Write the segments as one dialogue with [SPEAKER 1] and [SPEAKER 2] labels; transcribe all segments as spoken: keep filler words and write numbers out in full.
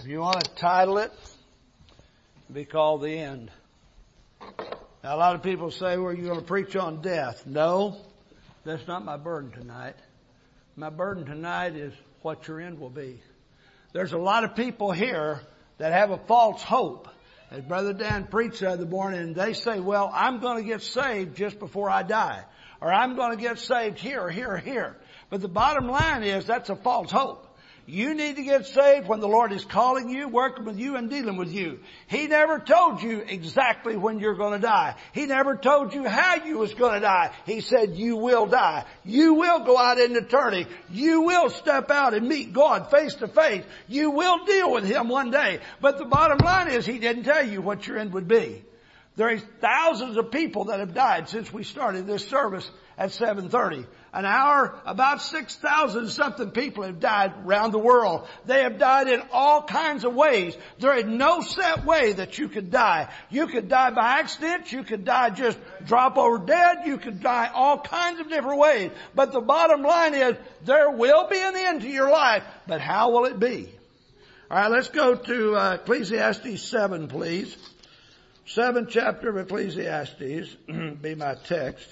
[SPEAKER 1] If you want to title it, it'll be called The End. Now, a lot of people say, well, you're going to preach on death. No, that's not my burden tonight. My burden tonight is what your end will be. There's a lot of people here that have a false hope. As Brother Dan preached the other morning, and they say, well, I'm going to get saved just before I die. Or I'm going to get saved here or here or here. But the bottom line is that's a false hope. You need to get saved when the Lord is calling you, working with you, and dealing with you. He never told you exactly when you're going to die. He never told you how you was going to die. He said you will die. You will go out in eternity. You will step out and meet God face to face. You will deal with Him one day. But the bottom line is He didn't tell you what your end would be. There are thousands of people that have died since we started this service at seven thirty. An hour, about six thousand something people have died around the world. They have died in all kinds of ways. There is no set way that you could die. You could die by accident. You could die just drop over dead. You could die all kinds of different ways. But the bottom line is there will be an end to your life. But how will it be? All right, let's go to uh, Ecclesiastes seven, please. Seventh chapter of Ecclesiastes be my text.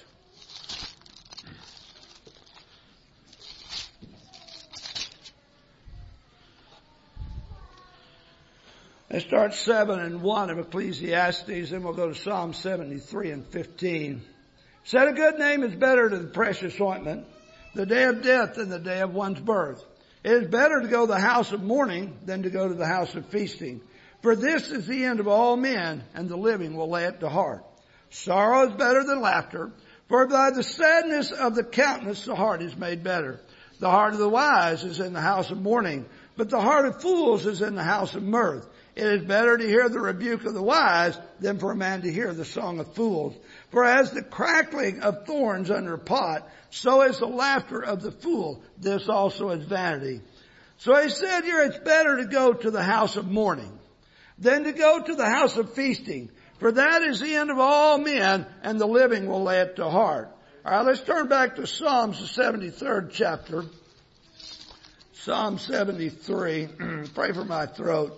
[SPEAKER 1] Let's start seven and one of Ecclesiastes, then we'll go to Psalm seventy-three and fifteen. Said a good name is better than precious ointment, the day of death than the day of one's birth. It is better to go to the house of mourning than to go to the house of feasting. For this is the end of all men, and the living will lay it to heart. Sorrow is better than laughter, for by the sadness of the countenance the heart is made better. The heart of the wise is in the house of mourning, but the heart of fools is in the house of mirth. It is better to hear the rebuke of the wise than for a man to hear the song of fools. For as the crackling of thorns under a pot, so is the laughter of the fool. This also is vanity. So he said here, it's better to go to the house of mourning than to go to the house of feasting. For that is the end of all men, and the living will lay it to heart. All right, let's turn back to Psalms, the seventy-third chapter. Psalm seventy-three. Pray for my throat.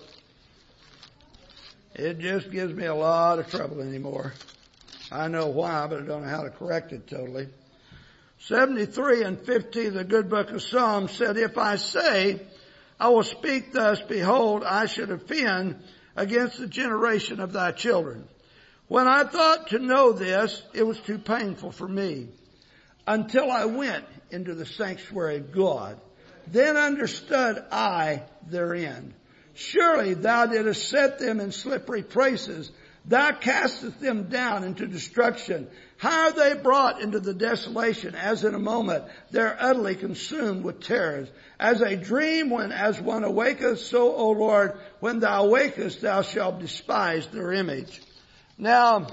[SPEAKER 1] It just gives me a lot of trouble anymore. I know why, but I don't know how to correct it totally. seventy-three and fifteen, the good book of Psalms said, if I say, I will speak thus, behold, I should offend against the generation of thy children. When I thought to know this, it was too painful for me. Until I went into the sanctuary of God, then understood I their end. Surely thou didst set them in slippery places. Thou castest them down into destruction. How are they brought into the desolation? As in a moment, they're utterly consumed with terrors. As a dream when as one awaketh, so, O Lord, when thou awakest, thou shalt despise their image. Now,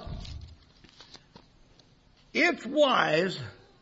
[SPEAKER 1] it's wise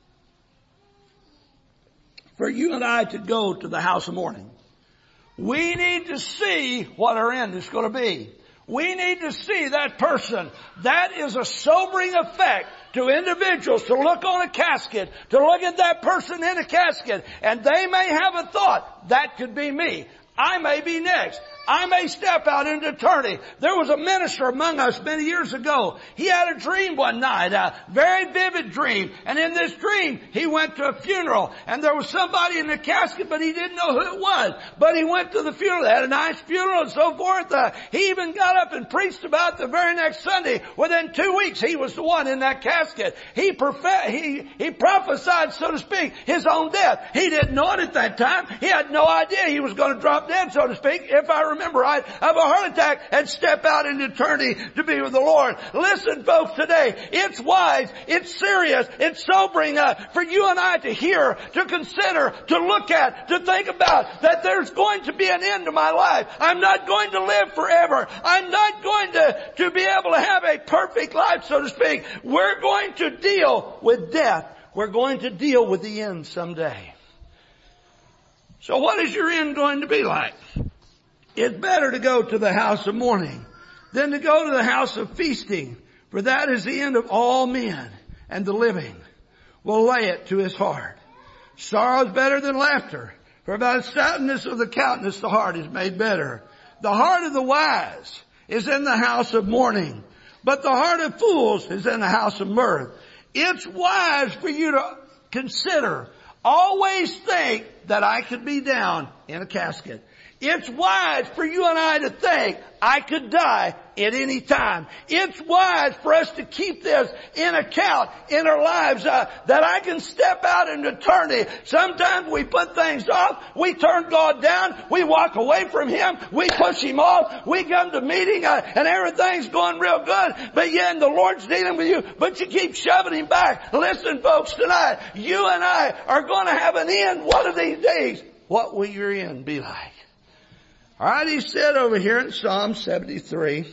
[SPEAKER 1] for you and I to go to the house of mourning. We need to see what our end is going to be. We need to see that person. That is a sobering effect to individuals to look on a casket, to look at that person in a casket, and they may have a thought, that could be me. I may be next. I may step out into eternity. There was a minister among us many years ago. He had a dream one night, a very vivid dream. And in this dream, he went to a funeral. And there was somebody in the casket, but he didn't know who it was. But he went to the funeral. They had a nice funeral and so forth. Uh, he even got up and preached about it the very next Sunday. Within two weeks, he was the one in that casket. He, profe- he, he prophesied, so to speak, his own death. He didn't know it at that time. He had no idea he was going to drop dead, so to speak, if I remember right, have a heart attack and step out into eternity to be with the Lord. Listen, folks, today, it's wise, it's serious, it's sobering uh, for you and I to hear, to consider, to look at, to think about that there's going to be an end to my life. I'm not going to live forever. I'm not going to, to be able to have a perfect life, so to speak. We're going to deal with death. We're going to deal with the end someday. So what is your end going to be like? It's better to go to the house of mourning than to go to the house of feasting, for that is the end of all men, and the living will lay it to his heart. Sorrow is better than laughter, for by the sadness of the countenance the heart is made better. The heart of the wise is in the house of mourning, but the heart of fools is in the house of mirth. It's wise for you to consider. Always think that I could be down in a casket. It's wise for you and I to think I could die at any time. It's wise for us to keep this in account in our lives, uh, that I can step out into eternity. Sometimes we put things off. We turn God down. We walk away from Him. We push Him off. We come to meeting uh, and everything's going real good. But yet the Lord's dealing with you. But you keep shoving Him back. Listen, folks, tonight, you and I are going to have an end one of these days. What will your end be like? All right, he said over here in Psalm seventy-three,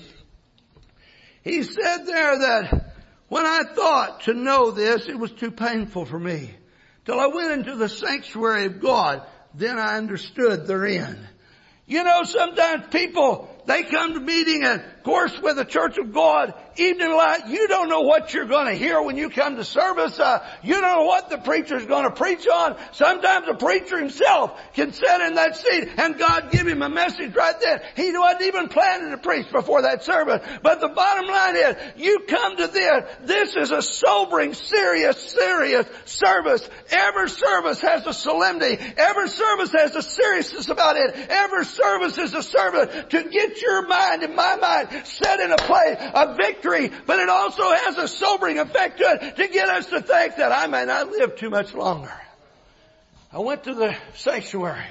[SPEAKER 1] he said there that when I thought to know this, it was too painful for me. Till I went into the sanctuary of God, then I understood their end. You know, sometimes people, they come to meeting, and of course with the Church of God, evening light, you don't know what you're going to hear when you come to service. Uh, you don't know what the preacher's going to preach on. Sometimes the preacher himself can sit in that seat and God give him a message right there. He wasn't even planning to preach before that service. But the bottom line is, you come to this. This is a sobering, serious, serious service. Every service has a solemnity. Every service has a seriousness about it. Every service is a service to get your mind and my mind set in a place of victory, but it also has a sobering effect to it to get us to think that I may not live too much longer. I went to the sanctuary.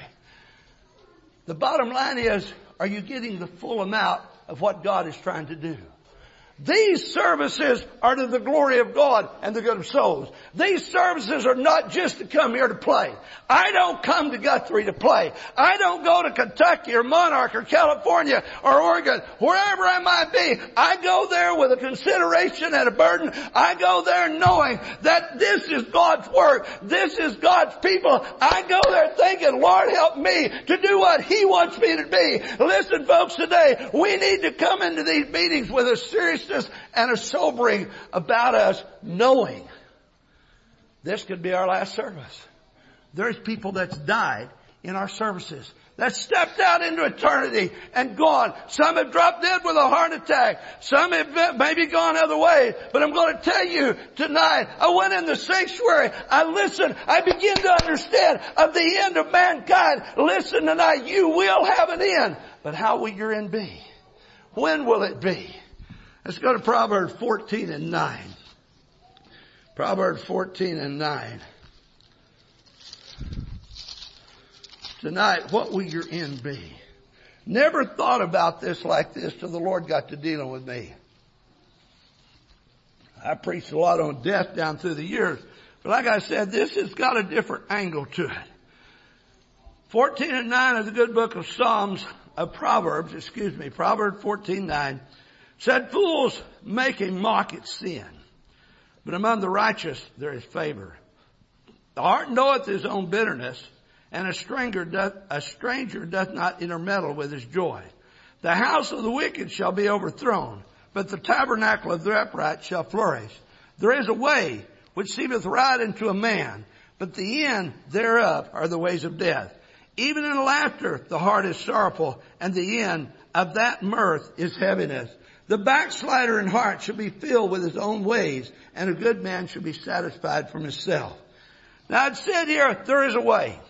[SPEAKER 1] The bottom line is, are you getting the full amount of what God is trying to do? These services are to the glory of God and the good of souls. These services are not just to come here to play. I don't come to Guthrie to play. I don't go to Kentucky or Monarch or California or Oregon, wherever I might be. I go there with a consideration and a burden. I go there knowing that this is God's work. This is God's people. I go there thinking, Lord, help me to do what He wants me to be. Listen, folks, today we need to come into these meetings with a serious and a sobering about us, knowing this could be our last service. There's people that's died in our services, that stepped out into eternity and gone. Some have dropped dead with a heart attack. Some have maybe gone other ways. But I'm going to tell you tonight, I went in the sanctuary. I listened. I began to understand of the end of mankind. Listen tonight, you will have an end. But how will your end be? When will it be? Let's go to Proverbs fourteen and nine. Proverbs fourteen and nine. Tonight, what will your end be? Never thought about this like this till the Lord got to dealing with me. I preached a lot on death down through the years. But like I said, this has got a different angle to it. fourteen and nine of the good book of Psalms, of Proverbs, excuse me, Proverbs fourteen nine. Said, fools make a mock at sin, but among the righteous there is favor. The heart knoweth his own bitterness, and a stranger doth, a stranger doth not intermeddle with his joy. The house of the wicked shall be overthrown, but the tabernacle of the upright shall flourish. There is a way which seemeth right unto a man, but the end thereof are the ways of death. Even in laughter the heart is sorrowful, and the end of that mirth is heaviness. The backslider in heart shall be filled with his own ways, and a good man shall be satisfied from himself. Now it said here, there is a way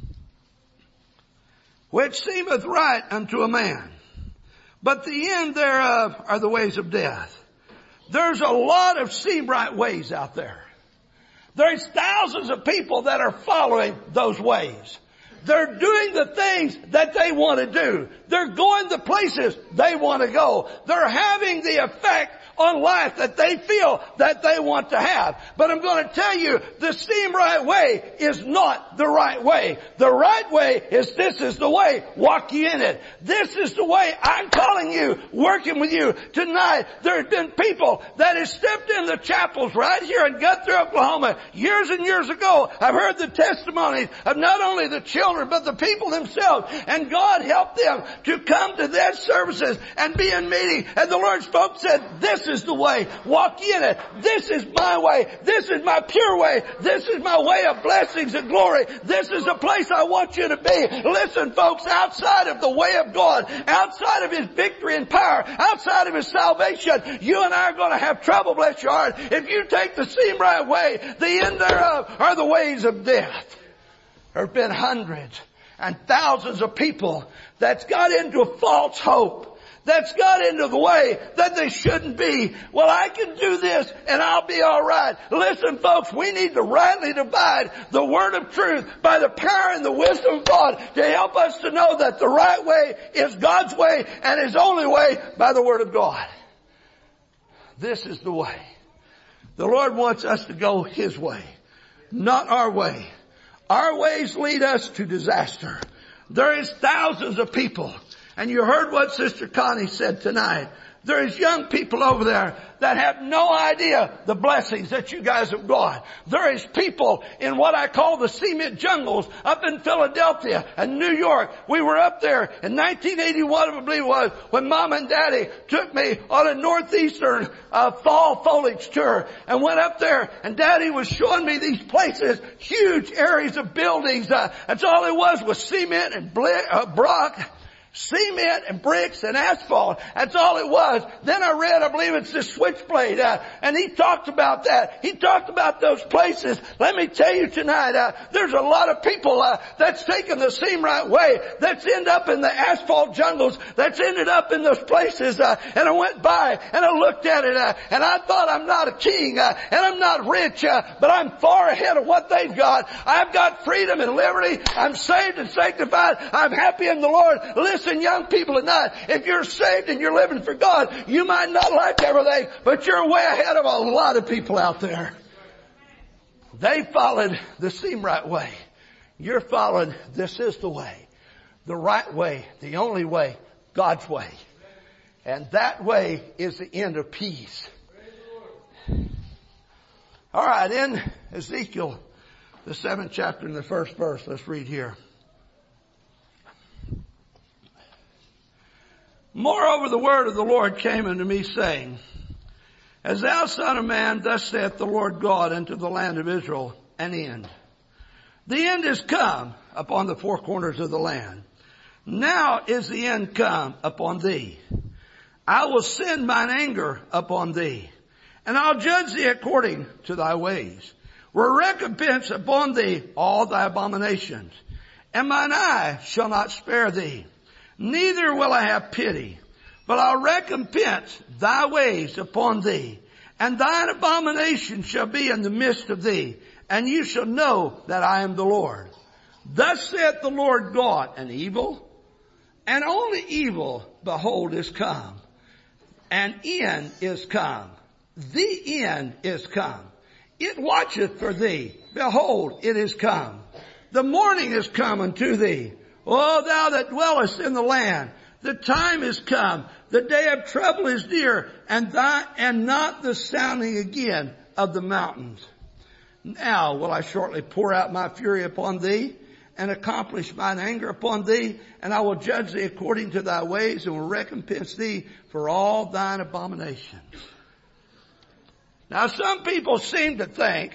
[SPEAKER 1] which seemeth right unto a man, but the end thereof are the ways of death. There's a lot of seem right ways out there. There's thousands of people that are following those ways. They're doing the things that they want to do. They're going the places they want to go. They're having the effect on life that they feel that they want to have. But I'm going to tell you, the seem right way is not the right way. The right way is, this is the way. Walk ye in it. This is the way. I'm calling you, working with you tonight. There's been people that have stepped in the chapels right here in Guthrie, Oklahoma, years and years ago. I've heard the testimonies of not only the children, children, but the people themselves. And God helped them to come to their services and be in meeting. And the Lord spoke, said, this is the way. Walk in it. This is my way. This is my pure way. This is my way of blessings and glory. This is the place I want you to be. Listen, folks, outside of the way of God, outside of His victory and power, outside of His salvation, you and I are going to have trouble, bless your heart. If you take the seem right way, the end thereof are the ways of death. There have been hundreds and thousands of people that's got into a false hope, that's got into the way that they shouldn't be. Well, I can do this and I'll be all right. Listen, folks, we need to rightly divide the word of truth by the power and the wisdom of God to help us to know that the right way is God's way and His only way by the word of God. This is the way. The Lord wants us to go His way, not our way. Our ways lead us to disaster. There is thousands of people, and you heard what Sister Connie said tonight. There is young people over there that have no idea the blessings that you guys have got. There is people in what I call the cement jungles up in Philadelphia and New York. We were up there in nineteen eighty-one, I believe it was, when Mom and Daddy took me on a northeastern uh, fall foliage tour and went up there, and Daddy was showing me these places, huge areas of buildings. Uh, that's all it was, was cement and bli- uh, brock. Cement and bricks and asphalt. That's all it was. Then I read, I believe it's the Switchblade, uh, and he talked about that. He talked about those places. Let me tell you tonight, uh, there's a lot of people uh, that's taken the seem right way, that's ended up in the asphalt jungles, that's ended up in those places. Uh, and I went by and I looked at it, uh, and I thought, I'm not a king, uh, and I'm not rich, uh, but I'm far ahead of what they've got. I've got freedom and liberty. I'm saved and sanctified. I'm happy in the Lord. Listen, Listen, young people tonight, if you're saved and you're living for God, you might not like everything, but you're way ahead of a lot of people out there. They followed the seem right way. You're following, this is the way. The right way, the only way, God's way. And that way is the end of peace. All right, in Ezekiel, the seventh chapter and the first verse, let's read here. Moreover, the word of the Lord came unto me, saying, As thou, son of man, thus saith the Lord God unto the land of Israel, an end. The end is come upon the four corners of the land. Now is the end come upon thee. I will send mine anger upon thee, and I'll judge thee according to thy ways. Will recompense upon thee all thy abominations, and mine eye shall not spare thee. Neither will I have pity, but I'll recompense thy ways upon thee, and thine abomination shall be in the midst of thee, and you shall know that I am the Lord. Thus saith the Lord God, an evil, and only evil, behold, is come. An end is come. The end is come. It watcheth for thee. Behold, it is come. The morning is come unto thee. O thou that dwellest in the land, the time is come, the day of trouble is near, and thy, and not the sounding again of the mountains. Now will I shortly pour out my fury upon thee, and accomplish mine anger upon thee, and I will judge thee according to thy ways, and will recompense thee for all thine abominations. Now some people seem to think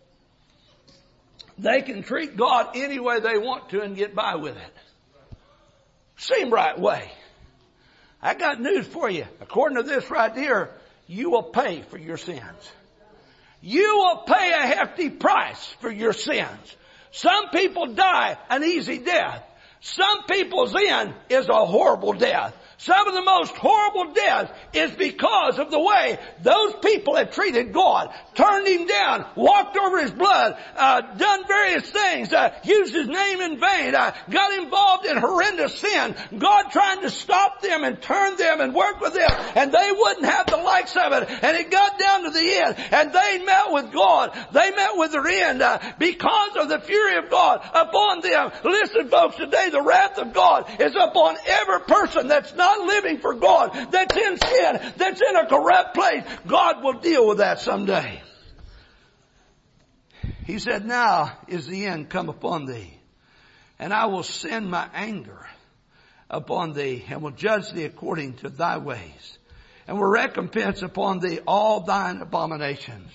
[SPEAKER 1] they can treat God any way they want to and get by with it. Seem right way. I got news for you. According to this right here, you will pay for your sins. You will pay a hefty price for your sins. Some people die an easy death. Some people's end is a horrible death. Some of the most horrible deaths is because of the way those people have treated God, turned Him down, walked over His blood, uh, done various things, uh, used His name in vain, uh, got involved in horrendous sin. God trying to stop them and turn them and work with them, and they wouldn't have the likes of it. And it got down to the end, and they met with God. They met with their end uh, because of the fury of God upon them. Listen, folks, today the wrath of God is upon every person that's not Not living for God, that's in sin, that's in a corrupt place. God will deal with that someday. He said, now is the end come upon thee. And I will send my anger upon thee, and will judge thee according to thy ways, and will recompense upon thee all thine abominations.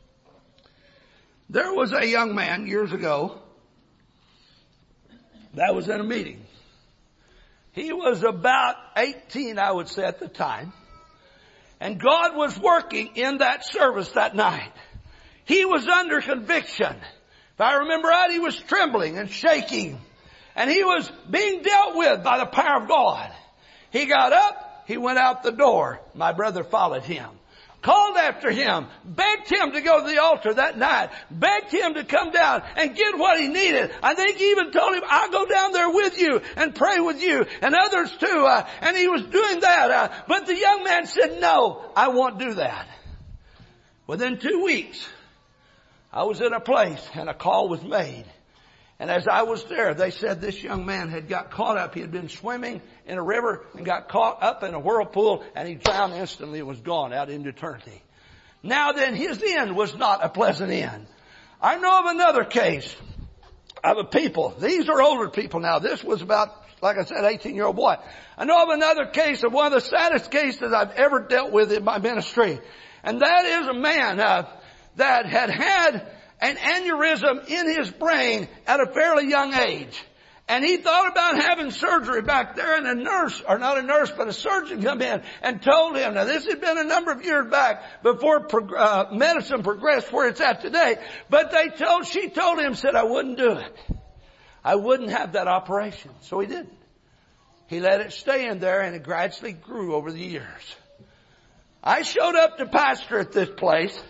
[SPEAKER 1] There was a young man years ago that was in a meeting. He was about eighteen, I would say, at the time. And God was working in that service that night. He was under conviction. If I remember right, he was trembling and shaking. And he was being dealt with by the power of God. He got up, he went out the door. My brother followed him. Called after him, begged him to go to the altar that night, begged him to come down and get what he needed. I think he even told him, I'll go down there with you and pray with you, and others too. Uh, and he was doing that. Uh, but the young man said, no, I won't do that. Within two weeks, I was in a place and a call was made. And as I was there, they said this young man had got caught up. He had been swimming in a river and got caught up in a whirlpool, and he drowned instantly and was gone out into eternity. Now then, his end was not a pleasant end. I know of another case of a people. These are older people now. This was about, like I said, eighteen-year-old boy. I know of another case of one of the saddest cases I've ever dealt with in my ministry. And that is a man uh, that had had an aneurysm in his brain at a fairly young age. And he thought about having surgery back there, and a nurse, or not a nurse, but a surgeon come in and told him, now this had been a number of years back before uh, medicine progressed where it's at today, but they told, she told him, said, I wouldn't do it. I wouldn't have that operation. So he didn't. He let it stay in there, and it gradually grew over the years. I showed up to pastor at this place,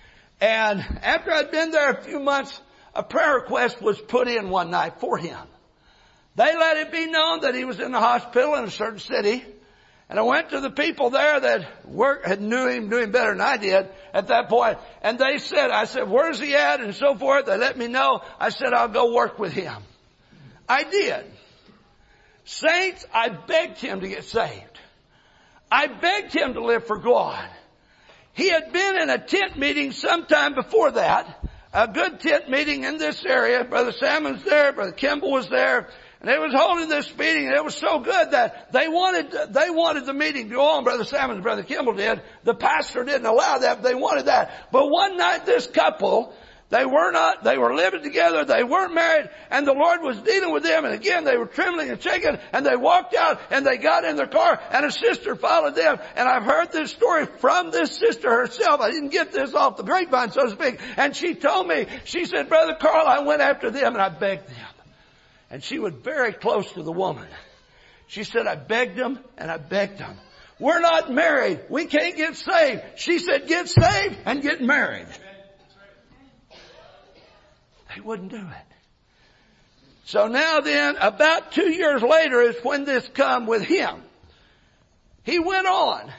[SPEAKER 1] and after I'd been there a few months, a prayer request was put in one night for him. They let it be known that he was in the hospital in a certain city. And I went to the people there that worked, had knew him, knew him better than I did at that point. And they said, I said, where's he at? And so forth. They let me know. I said, I'll go work with him. I did. Saints, I begged him to get saved. I begged him to live for God. He had been in a tent meeting sometime before that, a good tent meeting in this area. Brother Salmon's there, Brother Kimball was there, and they was holding this meeting, and it was so good that they wanted, they wanted the meeting to go on. Brother Salmon and Brother Kimball did. The pastor didn't allow that, but they wanted that. But one night this couple, they were not, they were living together, they weren't married, and the Lord was dealing with them, and again they were trembling and shaking, and they walked out, and they got in their car, and a sister followed them, and I've heard this story from this sister herself. I didn't get this off the grapevine, so to speak, and she told me, she said, Brother Carl, I went after them, and I begged them. And she was very close to the woman. She said, I begged them, and I begged them. We're not married. We can't get saved. She said, get saved and get married. They wouldn't do it. So now then, about two years later is when this come with him. He went on.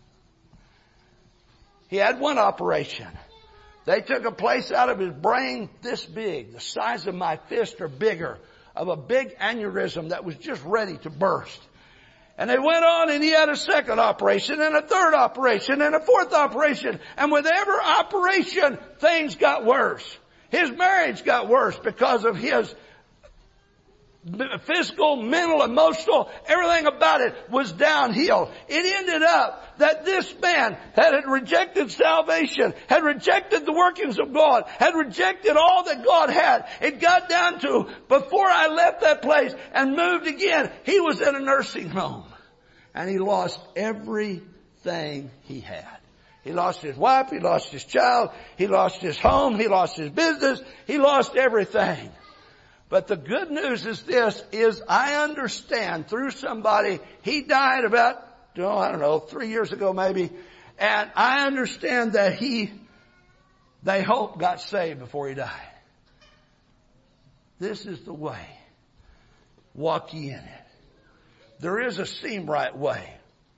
[SPEAKER 1] He had one operation. They took a place out of his brain this big, the size of my fist or bigger, of a big aneurysm that was just ready to burst. And they went on, and he had a second operation and a third operation and a fourth operation. And with every operation, things got worse. His marriage got worse because of his physical, mental, emotional, everything about it was downhill. It ended up that this man that had rejected salvation, had rejected the workings of God, had rejected all that God had. It got down to, before I left that place and moved again, he was in a nursing home. And he lost everything he had. He lost his wife, he lost his child, he lost his home, he lost his business, he lost everything. But the good news is this, is I understand through somebody, he died about, oh, I don't know, three years ago maybe, and I understand that he, they hope, got saved before he died. This is the way. Walk ye in it. There is a seem right way.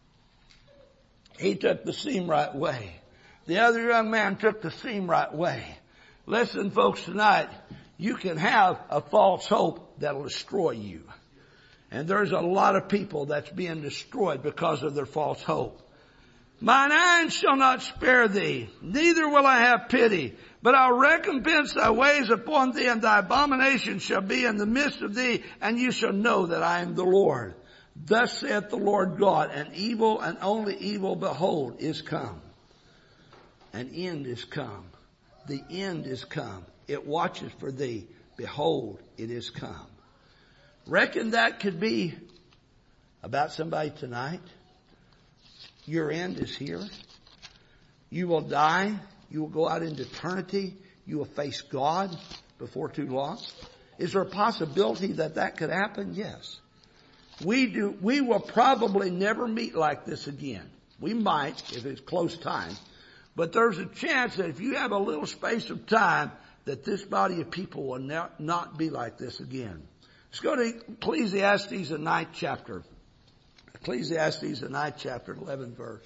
[SPEAKER 1] He took the seem right way. The other young man took the seem right way. Listen, folks, tonight, you can have a false hope that'll destroy you. And there's a lot of people that's being destroyed because of their false hope. Mine eyes shall not spare thee, neither will I have pity. But I'll recompense thy ways upon thee, and thy abomination shall be in the midst of thee, and you shall know that I am the Lord. Thus saith the Lord God, and evil and only evil, behold, is come. An end is come. The end is come. It watches for thee. Behold, it is come. Reckon that could be about somebody tonight? Your end is here. You will die. You will go out into eternity. You will face God before too long. Is there a possibility that that could happen? Yes. We do. We will probably never meet like this again. We might if it's close time. But there's a chance that if you have a little space of time, that this body of people will not, not be like this again. Let's go to Ecclesiastes, the ninth chapter. Ecclesiastes, the ninth chapter, eleventh verse.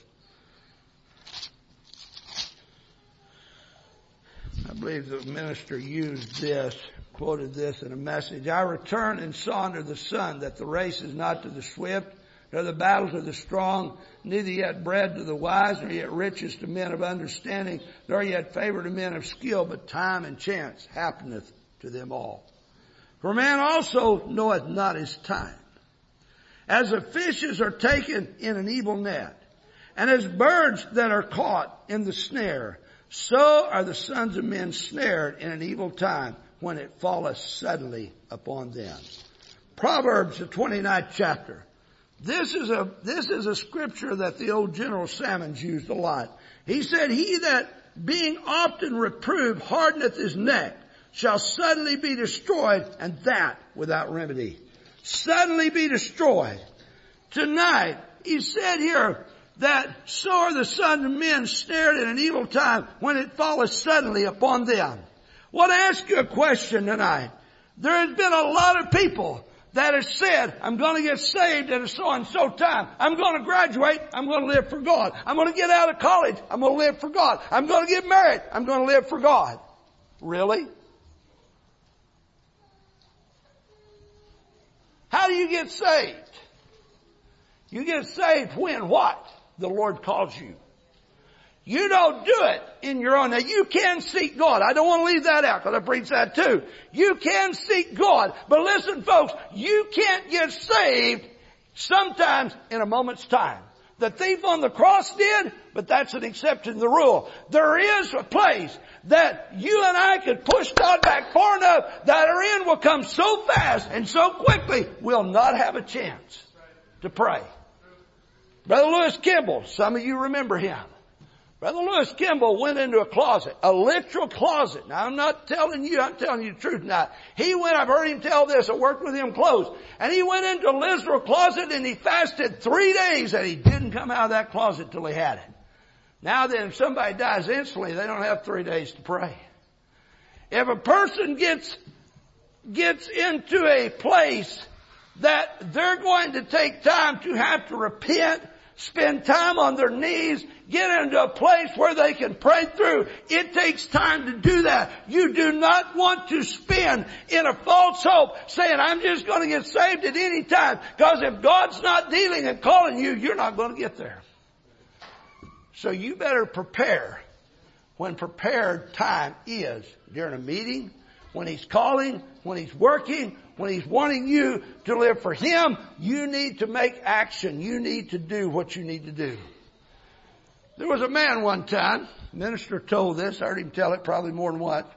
[SPEAKER 1] I believe the minister used this, quoted this in a message. I return and saw under the sun that the race is not to the swift, nor the battle to the strong, neither yet bread to the wise, nor yet riches to men of understanding, nor yet favor to men of skill, but time and chance happeneth to them all. For man also knoweth not his time. As the fishes are taken in an evil net, and as birds that are caught in the snare, so are the sons of men snared in an evil time when it falleth suddenly upon them. Proverbs, the twenty-ninth chapter. This is a, this is a scripture that the old General Salmons used a lot. He said, he that being often reproved hardeneth his neck shall suddenly be destroyed, and that without remedy. Suddenly be destroyed. Tonight, he said here that so are the sons of men snared in an evil time when it falleth suddenly upon them. I want to ask you a question tonight. There has been a lot of people that have said, I'm going to get saved at a so and so time. I'm going to graduate. I'm going to live for God. I'm going to get out of college. I'm going to live for God. I'm going to get married. I'm going to live for God. Really? How do you get saved? You get saved when what? The Lord calls you. You don't do it in your own. Now you can seek God. I don't want to leave that out because I preach that too. You can seek God. But listen folks, you can't get saved sometimes in a moment's time. The thief on the cross did, but that's an exception to the rule. There is a place that you and I could push God back far enough that our end will come so fast and so quickly we'll not have a chance to pray. Brother Lewis Kimball, some of you remember him. Brother Lewis Kimball went into a closet, a literal closet. Now I'm not telling you, I'm telling you the truth now. He went, I've heard him tell this, I worked with him close. And he went into a literal closet and he fasted three days and he didn't come out of that closet till he had it. Now then, if somebody dies instantly, they don't have three days to pray. If a person gets, gets into a place that they're going to take time to have to repent, spend time on their knees, get into a place where they can pray through. It takes time to do that. You do not want to spend in a false hope saying, I'm just going to get saved at any time. Because if God's not dealing and calling you, you're not going to get there. So you better prepare when prepared time is. During a meeting, when He's calling, when He's working, when He's wanting you to live for Him, you need to make action. You need to do what you need to do. There was a man one time, minister told this, I heard him tell it probably more than once.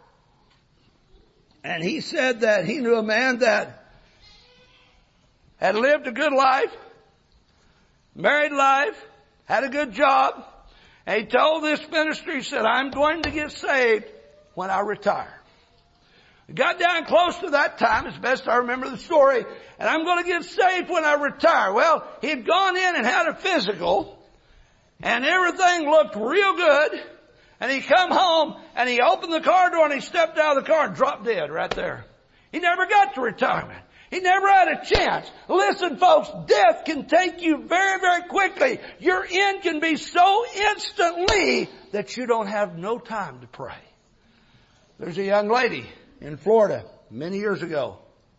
[SPEAKER 1] And he said that he knew a man that had lived a good life, married life, had a good job. And he told this minister, he said, I'm going to get saved when I retire. It got down close to that time, as best I remember the story, and I'm going to get saved when I retire. Well, he'd gone in and had a physical, and everything looked real good, and he come home, and he opened the car door, and he stepped out of the car and dropped dead right there. He never got to retirement. He never had a chance. Listen, folks, death can take you very, very quickly. Your end can be so instantly that you don't have no time to pray. There's a young lady in Florida many years ago.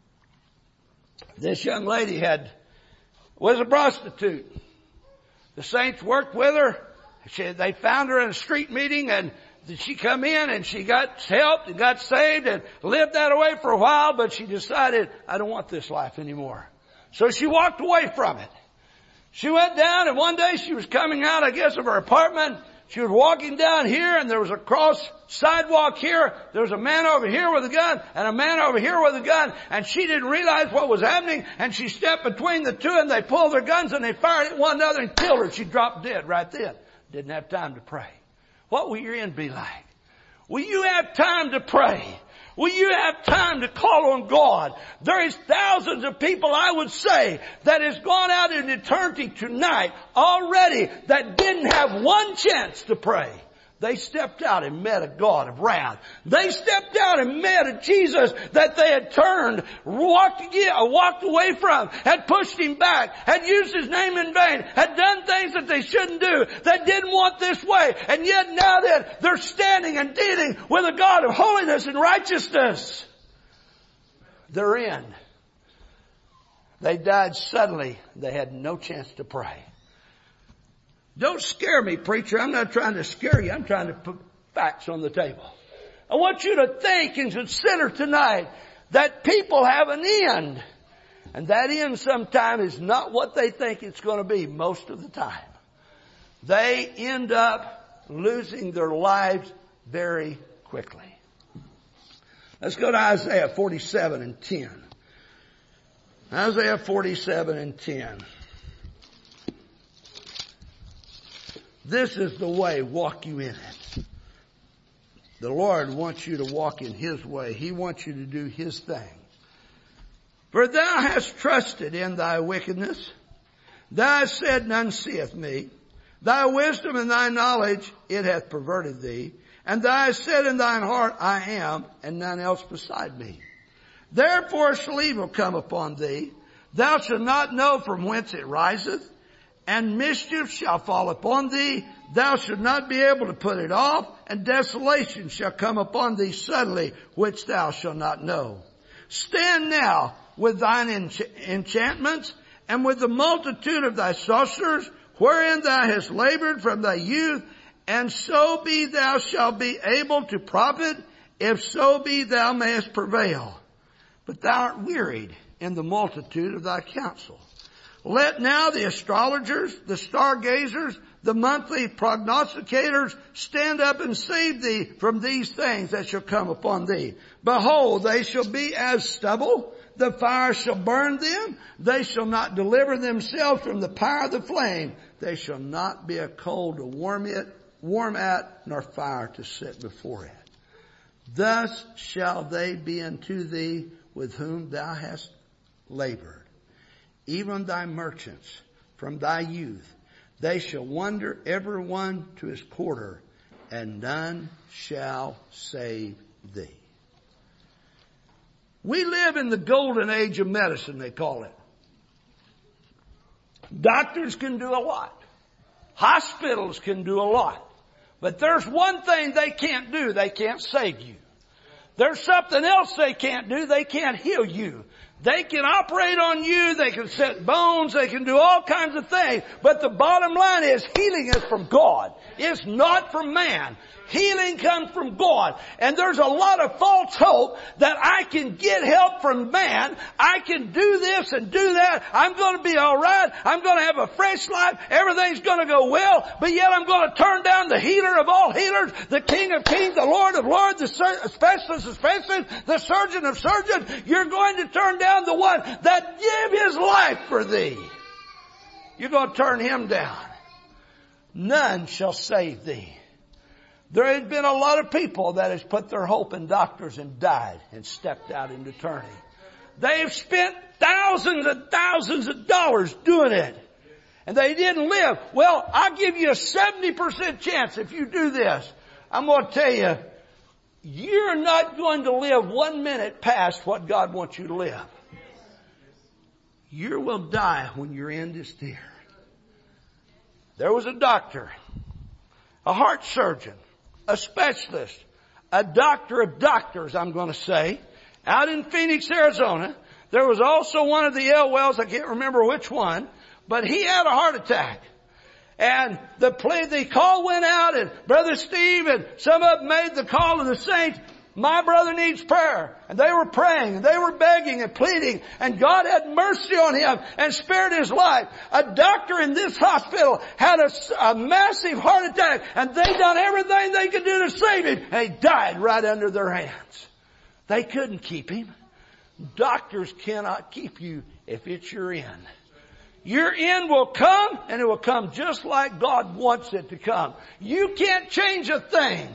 [SPEAKER 1] This young lady had was a prostitute. The saints worked with her. She, they found her in a street meeting, and she come in and she got helped and got saved and lived that way for a while, but she decided, I don't want this life anymore. So she walked away from it. She went down, and one day she was coming out, I guess, of her apartment. She was walking down here, and there was a cross sidewalk here. There was a man over here with a gun and a man over here with a gun, and she didn't realize what was happening, and she stepped between the two, and they pulled their guns and they fired at one another and killed her. She dropped dead right then. Didn't have time to pray. What will your end be like? Will you have time to pray? Will you have time to call on God? There is thousands of people, I would say, that has gone out in eternity tonight already that didn't have one chance to pray. They stepped out and met a God of wrath. They stepped out and met a Jesus that they had turned, walked again, walked away from, had pushed him back, had used his name in vain, had done things that they shouldn't do, that didn't want this way. And yet now that they're standing and dealing with a God of holiness and righteousness, they're in. They died suddenly. They had no chance to pray. Don't scare me, preacher. I'm not trying to scare you. I'm trying to put facts on the table. I want you to think and consider tonight that people have an end. And that end sometimes is not what they think it's going to be most of the time. They end up losing their lives very quickly. Let's go to Isaiah forty-seven and ten. Isaiah forty-seven and ten. This is the way, walk you in it. The Lord wants you to walk in His way. He wants you to do His thing. For thou hast trusted in thy wickedness. Thou hast said, none seeth me. Thy wisdom and thy knowledge, it hath perverted thee. And thou hast said in thine heart, I am, and none else beside me. Therefore shall evil come upon thee. Thou shalt not know from whence it riseth. And mischief shall fall upon thee. Thou shalt not be able to put it off. And desolation shall come upon thee suddenly, which thou shalt not know. Stand now with thine ench- enchantments and with the multitude of thy sorcerers, wherein thou hast labored from thy youth. And so be thou shalt be able to profit, if so be thou mayest prevail. But thou art wearied in the multitude of thy counsel. Let now the astrologers, the stargazers, the monthly prognosticators stand up and save thee from these things that shall come upon thee. Behold, they shall be as stubble. The fire shall burn them. They shall not deliver themselves from the power of the flame. They shall not be a coal to warm it, warm at, nor fire to sit before it. Thus shall they be unto thee with whom thou hast labored. Even thy merchants from thy youth, they shall wander every one to his quarter, and none shall save thee. We live in the golden age of medicine, they call it. Doctors can do a lot. Hospitals can do a lot. But there's one thing they can't do. They can't save you. There's something else they can't do. They can't heal you. They can operate on you. They can set bones. They can do all kinds of things. But the bottom line is healing is from God. It's not from man. Healing comes from God. And there's a lot of false hope that I can get help from man. I can do this and do that. I'm going to be all right. I'm going to have a fresh life. Everything's going to go well. But yet I'm going to turn down the healer of all healers, the King of kings, the Lord of lords, the sur- specialist of specialists, the surgeon of surgeons. You're going to turn down the one that gave his life for thee. You're going to turn him down. None shall save thee. There has been a lot of people that has put their hope in doctors and died and stepped out into eternity. They've spent thousands and thousands of dollars doing it. And they didn't live. Well, I'll give you a seventy percent chance if you do this. I'm going to tell you, you're not going to live one minute past what God wants you to live. You will die when your end is near. There was a doctor, a heart surgeon, a specialist, a doctor of doctors, I'm going to say, out in Phoenix, Arizona. There was also one of the Elwells, I can't remember which one, but he had a heart attack. And the plea, the call went out, and Brother Steve and some of them made the call to the saints. My brother needs prayer. And they were praying, and they were begging and pleading, and God had mercy on him and spared his life. A doctor in this hospital had a, a massive heart attack, and they done everything they could do to save him, and he died right under their hands. They couldn't keep him. Doctors cannot keep you if it's your end. Your end will come, and it will come just like God wants it to come. You can't change a thing.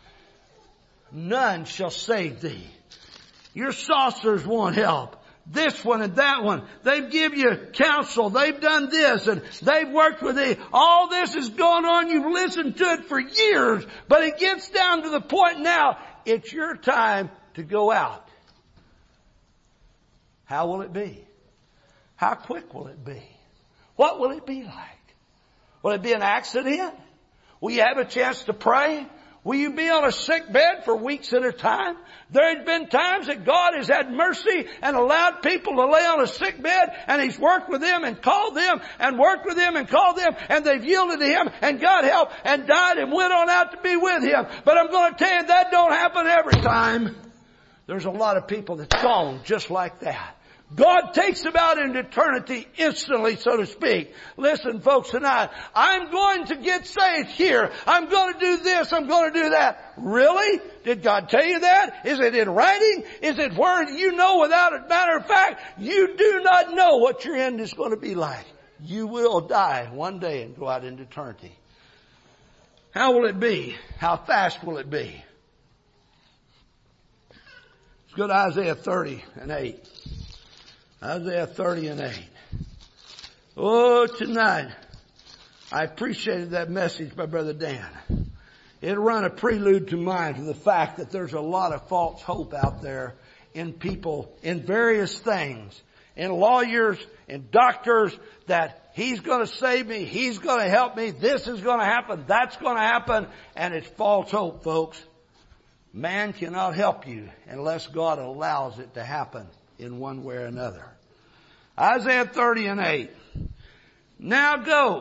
[SPEAKER 1] None shall save thee. Your saucers won't help. This one and that one. They've give you counsel. They've done this and they've worked with thee. All this is going on. You've listened to it for years. But it gets down to the point now. It's your time to go out. How will it be? How quick will it be? What will it be like? Will it be an accident? Will you have a chance to pray? Will you be on a sick bed for weeks at a time? There have been times that God has had mercy and allowed people to lay on a sick bed, and He's worked with them and called them and worked with them and called them, and they've yielded to Him and got help and died and went on out to be with Him. But I'm going to tell you, that don't happen every time. There's a lot of people that's gone just like that. God takes them out into eternity instantly, so to speak. Listen, folks, tonight, I'm going to get saved here. I'm going to do this. I'm going to do that. Really? Did God tell you that? Is it in writing? Is it where you know without a matter of fact? You do not know what your end is going to be like. You will die one day and go out into eternity. How will it be? How fast will it be? Let's go to Isaiah thirty and eight. Isaiah thirty and eight. Oh, tonight, I appreciated that message by Brother Dan. It run a prelude to mine to the fact that there's a lot of false hope out there in people, in various things, in lawyers, in doctors, that he's going to save me, he's going to help me, this is going to happen, that's going to happen, and it's false hope, folks. Man cannot help you unless God allows it to happen in one way or another. Isaiah thirty and eight. Now go.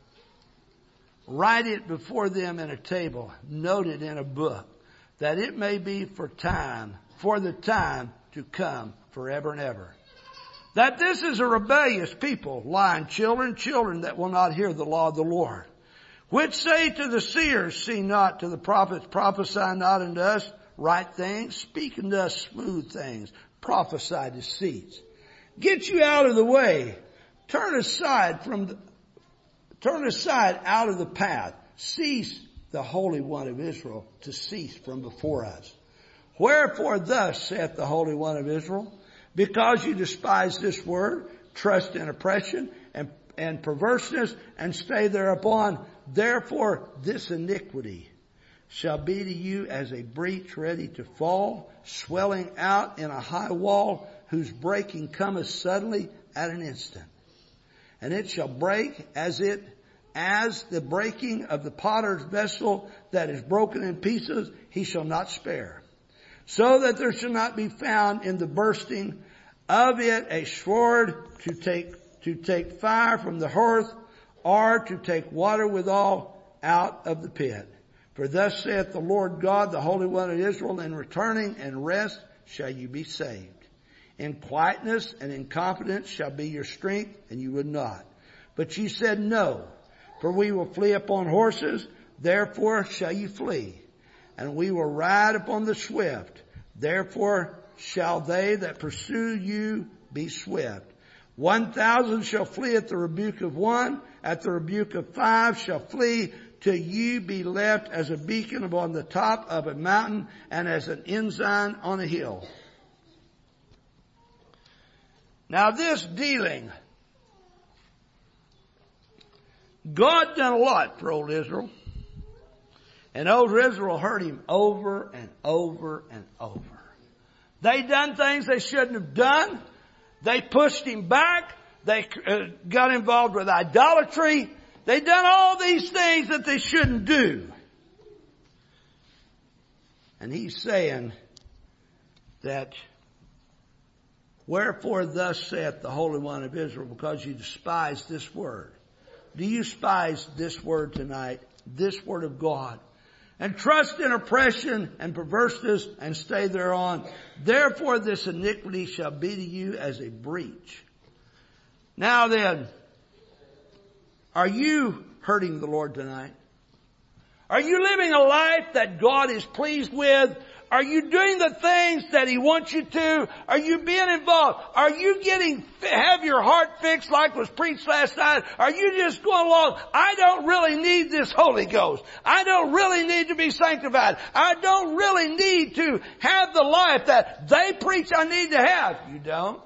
[SPEAKER 1] Write it before them in a table. Note it in a book. That it may be for time, for the time to come forever and ever. That this is a rebellious people, lying children, children that will not hear the law of the Lord. Which say to the seers, see not, to the prophets, prophesy not unto us right things, speak unto us smooth things. Prophesy deceits. Get you out of the way. Turn aside from the, turn aside out of the path. Cease the Holy One of Israel to cease from before us. Wherefore thus saith the Holy One of Israel, because you despise this word, trust in oppression and, and perverseness, and stay thereupon, therefore this iniquity shall be to you as a breach ready to fall, swelling out in a high wall, whose breaking cometh suddenly at an instant. And it shall break as it, as the breaking of the potter's vessel that is broken in pieces, he shall not spare. So that there shall not be found in the bursting of it a sword to take, to take fire from the hearth, or to take water withal out of the pit. For thus saith the Lord God, the Holy One of Israel, in returning and rest shall you be saved. In quietness and in confidence shall be your strength, and you would not. But ye said, no, for we will flee upon horses, therefore shall you flee. And we will ride upon the swift, therefore shall they that pursue you be swift. One thousand shall flee at the rebuke of one, at the rebuke of five shall flee, till you be left as a beacon upon the top of a mountain and as an ensign on a hill. Now this dealing, God done a lot for old Israel. And old Israel heard Him over and over and over. They done things they shouldn't have done. They pushed Him back. They uh, got involved with idolatry. They done all these things that they shouldn't do. And He's saying that, wherefore thus saith the Holy One of Israel, because you despise this word. Do you despise this word tonight, this word of God, and trust in oppression and perverseness and stay thereon? Therefore this iniquity shall be to you as a breach. Now then, are you hurting the Lord tonight? Are you living a life that God is pleased with? Are you doing the things that He wants you to? Are you being involved? Are you getting, have your heart fixed like was preached last night? Are you just going along, I don't really need this Holy Ghost. I don't really need to be sanctified. I don't really need to have the life that they preach I need to have. You don't?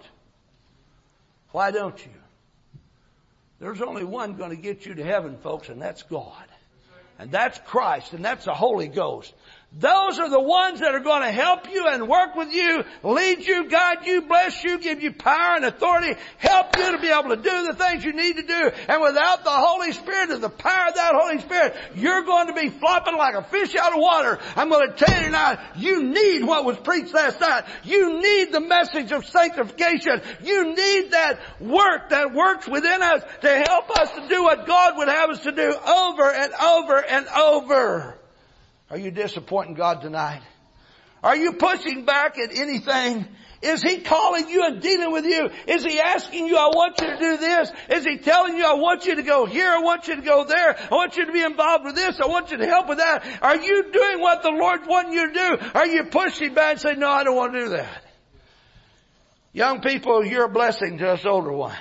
[SPEAKER 1] Why don't you? There's only one going to get you to heaven, folks, and that's God. And that's Christ, and that's the Holy Ghost. Those are the ones that are going to help you and work with you, lead you, guide you, bless you, give you power and authority, help you to be able to do the things you need to do. And without the Holy Spirit and the power of that Holy Spirit, you're going to be flopping like a fish out of water. I'm going to tell you tonight, you need what was preached last night. You need the message of sanctification. You need that work that works within us to help us to do what God would have us to do over and over and over. Are you disappointing God tonight? Are you pushing back at anything? Is He calling you and dealing with you? Is He asking you, I want you to do this? Is He telling you, I want you to go here, I want you to go there, I want you to be involved with this, I want you to help with that? Are you doing what the Lord wants you to do? Are you pushing back and saying, no, I don't want to do that? Young people, you're a blessing to us older ones.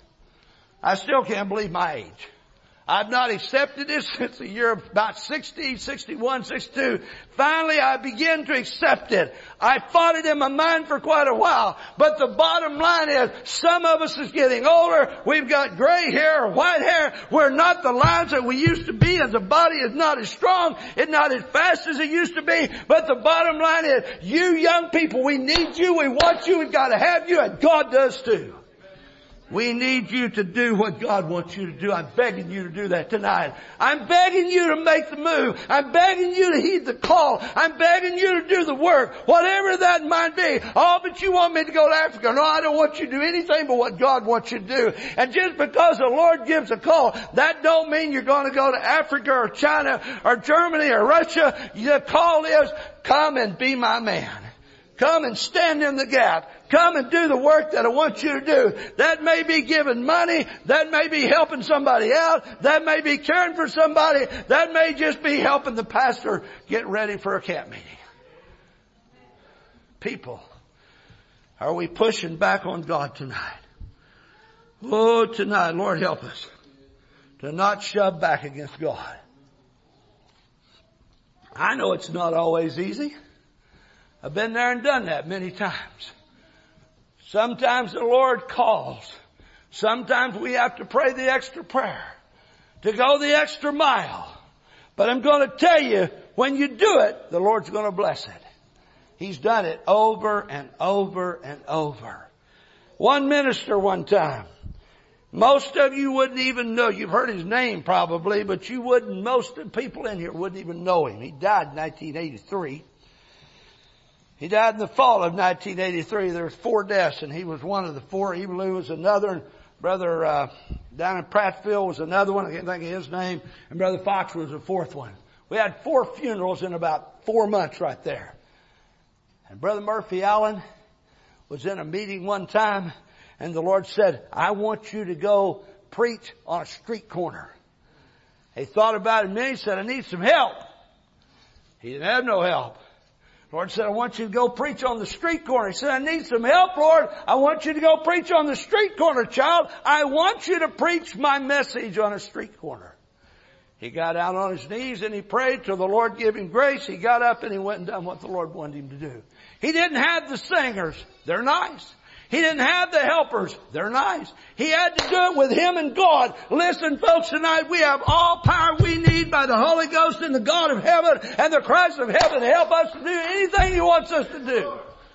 [SPEAKER 1] I still can't believe my age. I've not accepted this since the year of about sixty, sixty-one, sixty-two. Finally, I began to accept it. I fought it in my mind for quite a while. But the bottom line is, some of us is getting older. We've got gray hair or white hair. We're not the lives that we used to be, and the body is not as strong. It's not as fast as it used to be. But the bottom line is, you young people, we need you. We want you. We've got to have you, and God does too. We need you to do what God wants you to do. I'm begging you to do that tonight. I'm begging you to make the move. I'm begging you to heed the call. I'm begging you to do the work, whatever that might be. Oh, but you want me to go to Africa. No, I don't want you to do anything but what God wants you to do. And just because the Lord gives a call, that don't mean you're going to go to Africa or China or Germany or Russia. The call is, come and be my man. Come and stand in the gap. Come and do the work that I want you to do. That may be giving money. That may be helping somebody out. That may be caring for somebody. That may just be helping the pastor get ready for a camp meeting. People, are we pushing back on God tonight? Oh, tonight, Lord, help us to not shove back against God. I know it's not always easy. I've been there and done that many times. Sometimes the Lord calls. Sometimes we have to pray the extra prayer, to go the extra mile. But I'm going to tell you, when you do it, the Lord's going to bless it. He's done it over and over and over. One minister one time, most of you wouldn't even know. You've heard his name probably, but you wouldn't, most of the people in here wouldn't even know him. He died in nineteen eighty-three. He died in the fall of nineteen eighty-three. There was four deaths, and he was one of the four. Eva Lou was another, and Brother uh, down in Prattville was another one. I can't think of his name. And Brother Fox was the fourth one. We had four funerals in about four months right there. And Brother Murphy Allen was in a meeting one time, and the Lord said, I want you to go preach on a street corner. He thought about it a minute. He said, I need some help. He didn't have no help. Lord said, I want you to go preach on the street corner. He said, I need some help, Lord. I want you to go preach on the street corner, child. I want you to preach my message on a street corner. He got out on his knees and he prayed till the Lord gave him grace. He got up and he went and done what the Lord wanted him to do. He didn't have the singers. They're nice. He didn't have the helpers. They're nice. He had to do it with him and God. Listen, folks, tonight we have all power we need by the Holy Ghost and the God of heaven and the Christ of heaven to help us to do anything He wants us to do.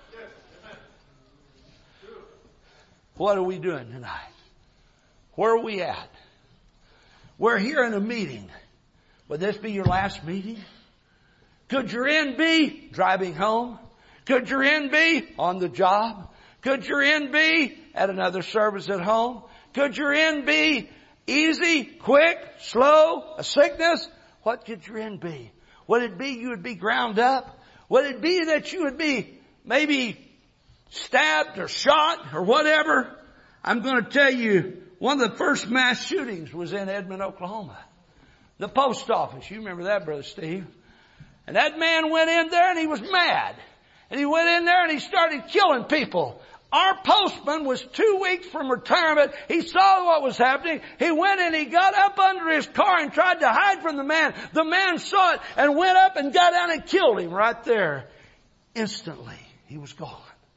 [SPEAKER 1] What are we doing tonight? Where are we at? We're here in a meeting. Would this be your last meeting? Could your end be driving home? Could your end be on the job? Could your end be at another service at home? Could your end be Easy, quick, slow, a sickness? What could your end be? Would it be you would be ground up? Would it be that you would be maybe stabbed or shot or whatever? I'm going to tell you, one of the first mass shootings was in Edmond, Oklahoma. The post office. You remember that, Brother Steve? And that man went in there and he was mad. And he went in there and he started killing people. Our postman was two weeks from retirement. He saw what was happening. He went and he got up under his car and tried to hide from the man. The man saw it and went up and got down and killed him right there. Instantly, he was gone.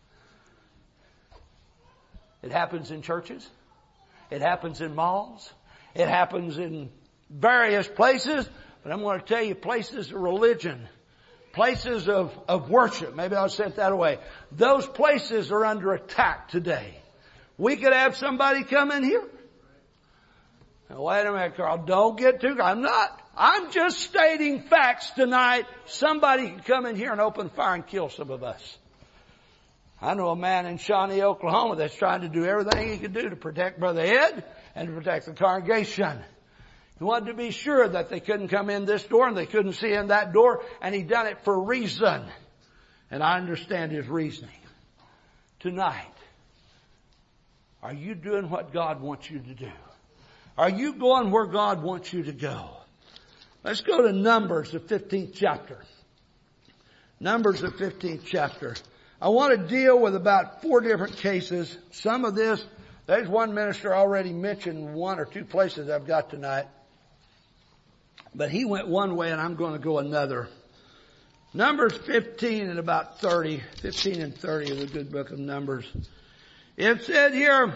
[SPEAKER 1] It happens in churches. It happens in malls. It happens in various places. But I'm going to tell you, places of religion, places of, of worship, maybe I'll say it that way. Those places are under attack today. We could have somebody come in here. Now wait a minute, Carl, don't get too, I'm not, I'm just stating facts tonight. Somebody can come in here and open fire and kill some of us. I know a man in Shawnee, Oklahoma that's trying to do everything he could do to protect Brother Ed and to protect the congregation. He wanted to be sure that they couldn't come in this door and they couldn't see in that door, and he done it for a reason. And I understand his reasoning. Tonight, are you doing what God wants you to do? Are you going where God wants you to go? Let's go to Numbers, the fifteenth chapter. Numbers, the fifteenth chapter. I want to deal with about four different cases. Some of this, there's one minister already mentioned one or two places I've got tonight. But he went one way and I'm going to go another. Numbers fifteen and about thirty. fifteen and thirty of the good book of Numbers. It said here,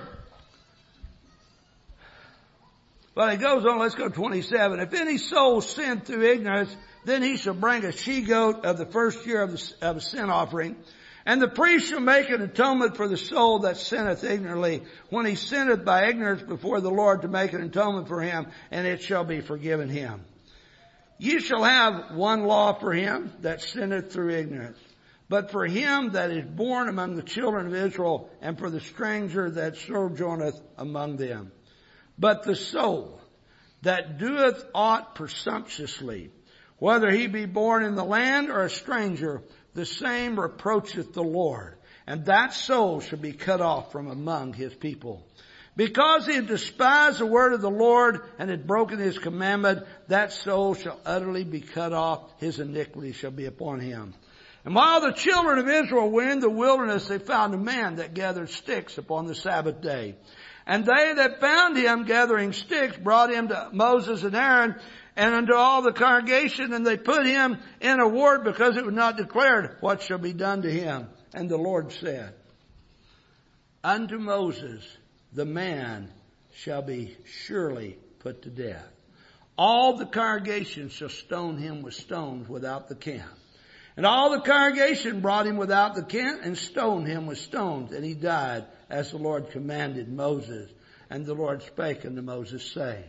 [SPEAKER 1] well, it goes on, let's go to twenty-seven. If any soul sin through ignorance, then he shall bring a she-goat of the first year of, the, of a sin offering. And the priest shall make an atonement for the soul that sinneth ignorantly, when he sinneth by ignorance before the Lord, to make an atonement for him, and it shall be forgiven him. Ye shall have one law for him that sinneth through ignorance, but for him that is born among the children of Israel, and for the stranger that sojourneth among them. But the soul that doeth aught presumptuously, whether he be born in the land or a stranger, the same reproacheth the Lord, and that soul shall be cut off from among his people. Because he had despised the word of the Lord and had broken his commandment, that soul shall utterly be cut off. His iniquity shall be upon him. And while the children of Israel were in the wilderness, they found a man that gathered sticks upon the Sabbath day. And they that found him gathering sticks brought him to Moses and Aaron and unto all the congregation, and they put him in a ward, because it was not declared what shall be done to him. And the Lord said unto Moses, the man shall be surely put to death. All the congregation shall stone him with stones without the camp. And all the congregation brought him without the camp and stoned him with stones. And he died as the Lord commanded Moses. And the Lord spake unto Moses, saying.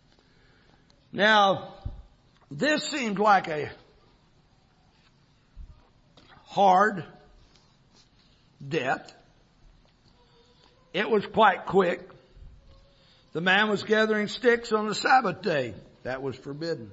[SPEAKER 1] Now, this seemed like a hard death. It was quite quick. The man was gathering sticks on the Sabbath day. That was forbidden.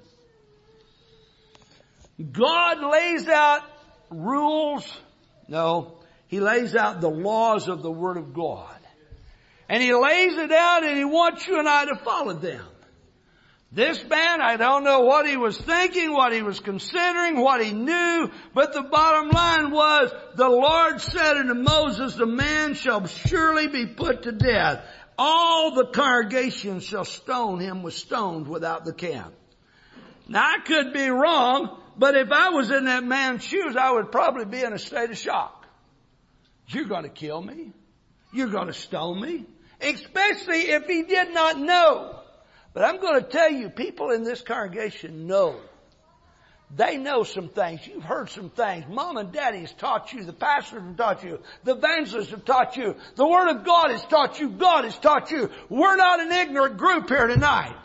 [SPEAKER 1] God lays out rules. No, He lays out the laws of the Word of God. And He lays it out and He wants you and I to follow them. This man, I don't know what he was thinking, what he was considering, what he knew, but the bottom line was, the Lord said unto Moses, the man shall surely be put to death. All the congregation shall stone him with stones without the camp. Now I could be wrong, but if I was in that man's shoes, I would probably be in a state of shock. You're going to kill me? You're going to stone me? Especially if he did not know. But I'm going to tell you, people in this congregation know. They know some things. You've heard some things. Mom and Daddy has taught you. The pastors have taught you. The evangelists have taught you. The Word of God has taught you. God has taught you. We're not an ignorant group here tonight.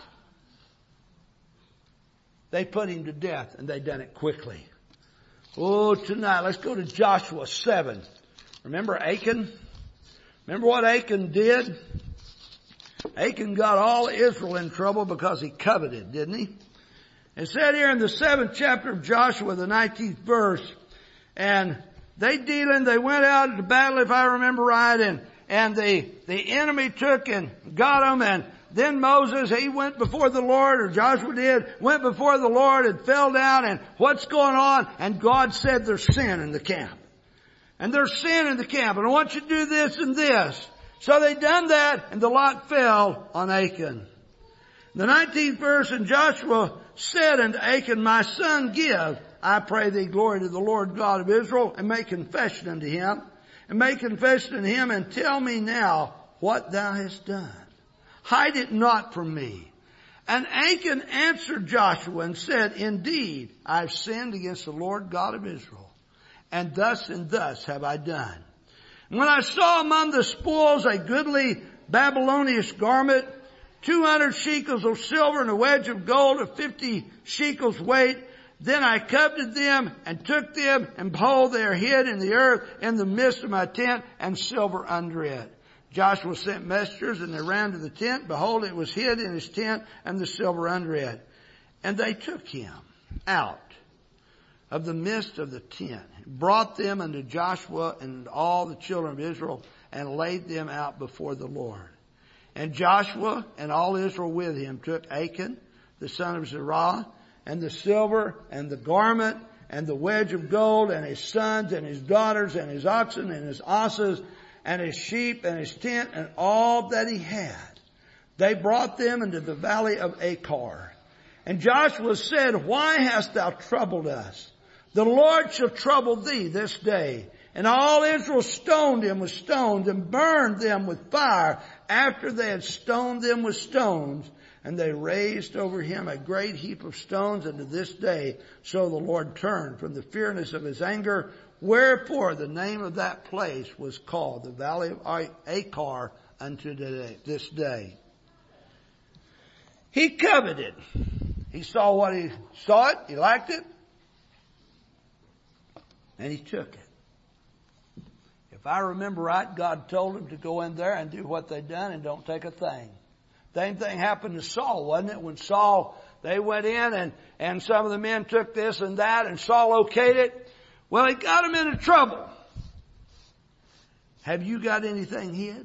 [SPEAKER 1] They put him to death, and they done it quickly. Oh, tonight, let's go to Joshua seven. Remember Achan? Remember what Achan did? Achan got all Israel in trouble because he coveted, didn't he? It said here in the seventh chapter of Joshua, the nineteenth verse, and they dealing, they went out to battle, if I remember right, and, and the, the enemy took and got them, and then Moses, he went before the Lord, or Joshua did, went before the Lord and fell down, and what's going on? And God said there's sin in the camp. And there's sin in the camp, and I want you to do this and this. So they done that, and the lot fell on Achan. The nineteenth verse, and Joshua said unto Achan, my son, give, I pray thee, glory to the Lord God of Israel, and make confession unto him, and make confession unto him, and tell me now what thou hast done. Hide it not from me. And Achan answered Joshua and said, indeed, I have sinned against the Lord God of Israel, and thus and thus have I done. When I saw among the spoils a goodly Babylonish garment, two hundred shekels of silver and a wedge of gold of fifty shekels weight, then I coveted them and took them, and behold, they are hid in the earth in the midst of my tent, and silver under it. Joshua sent messengers, and they ran to the tent. Behold, it was hid in his tent, and the silver under it. And they took him out of the midst of the tent, brought them unto Joshua and all the children of Israel, and laid them out before the Lord. And Joshua and all Israel with him took Achan, the son of Zerah, and the silver, and the garment, and the wedge of gold, and his sons, and his daughters, and his oxen, and his asses, and his sheep, and his tent, and all that he had. They brought them into the valley of Achor. And Joshua said, why hast thou troubled us? The Lord shall trouble thee this day. And all Israel stoned him with stones, and burned them with fire, after they had stoned them with stones. And they raised over him a great heap of stones unto this day. So the Lord turned from the fierceness of his anger. Wherefore the name of that place was called the Valley of Achor unto this day. He coveted. He saw what he saw it. He liked it. And he took it. If I remember right, God told him to go in there and do what they done and don't take a thing. Same thing happened to Saul, wasn't it? When Saul, they went in and, and some of the men took this and that, and Saul okayed it. Well, he got him into trouble. Have you got anything hid?